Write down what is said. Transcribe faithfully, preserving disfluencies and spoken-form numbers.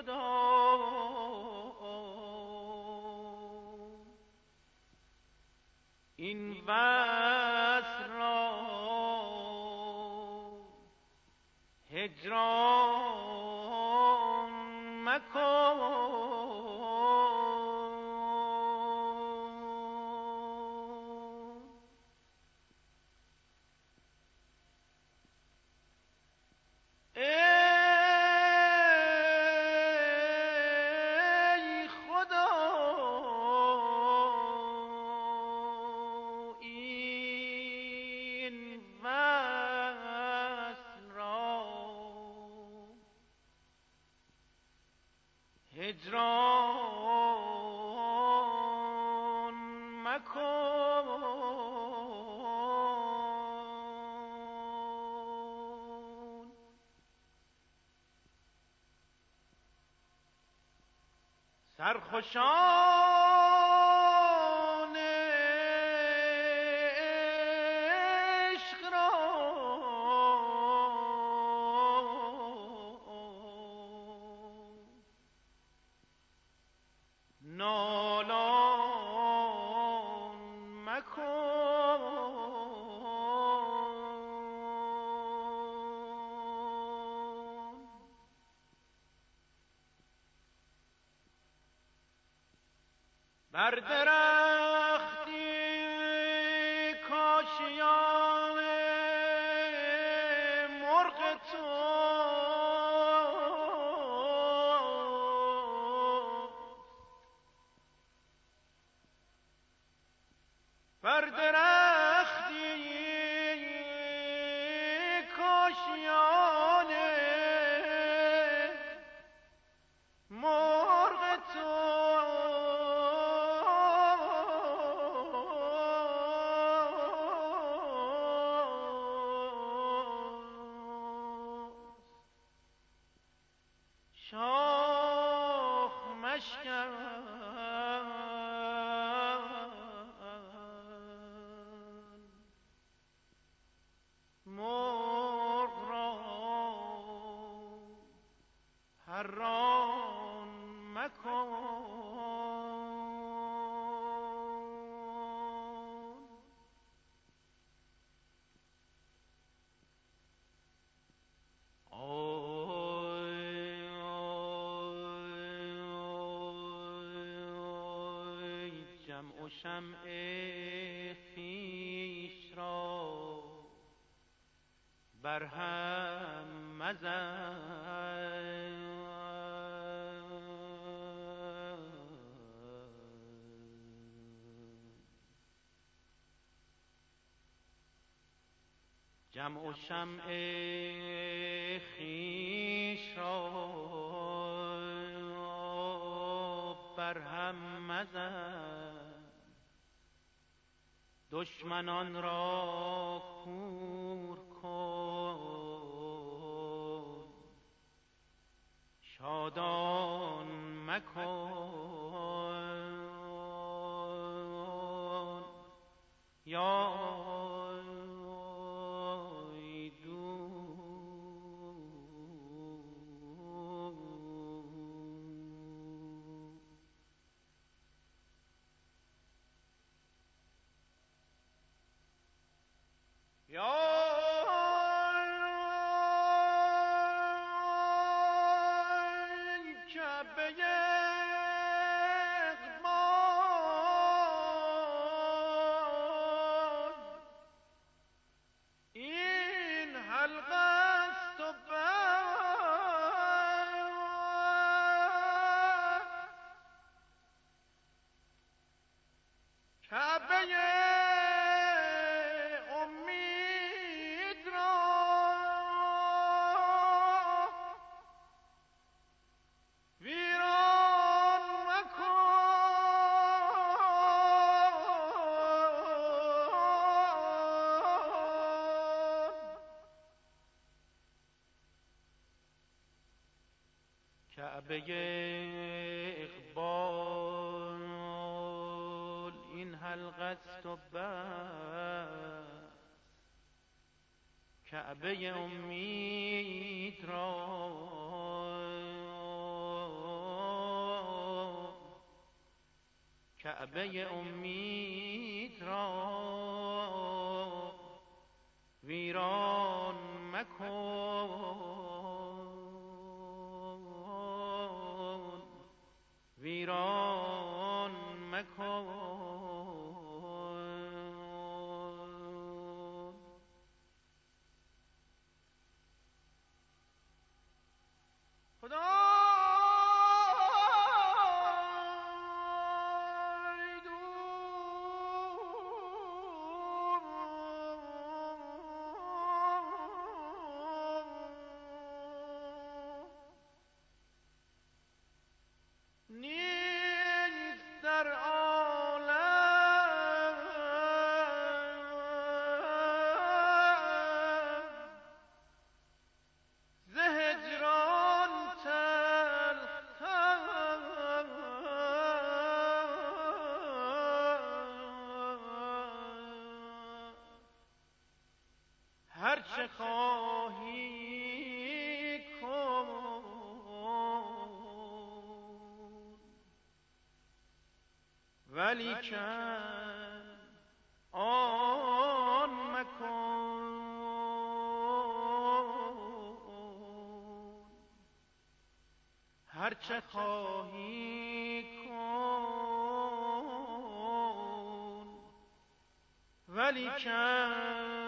خدا این وصل را هجران مکن. هجران مکن. سرخوشان عشق را نالان مکن. بر درختی کاشیان مرغ تو بر درختی کاشیان مرغ تو شاخ مشکن مرغ را پران مکن. آی آی آی جمع و شمع خویش را برهم مزن. جمع و شمع خویش را برهم مزن. دشمنان را کور کن شادان مکن. یا کعبه اقبال این حلقه است و بس. کعبه امید را کعبه امید را ویران مکن، ویران مکن. خدا هرچه خواهی کن، ولیکن آن مکن. هرچه خواهی کن، ولیکن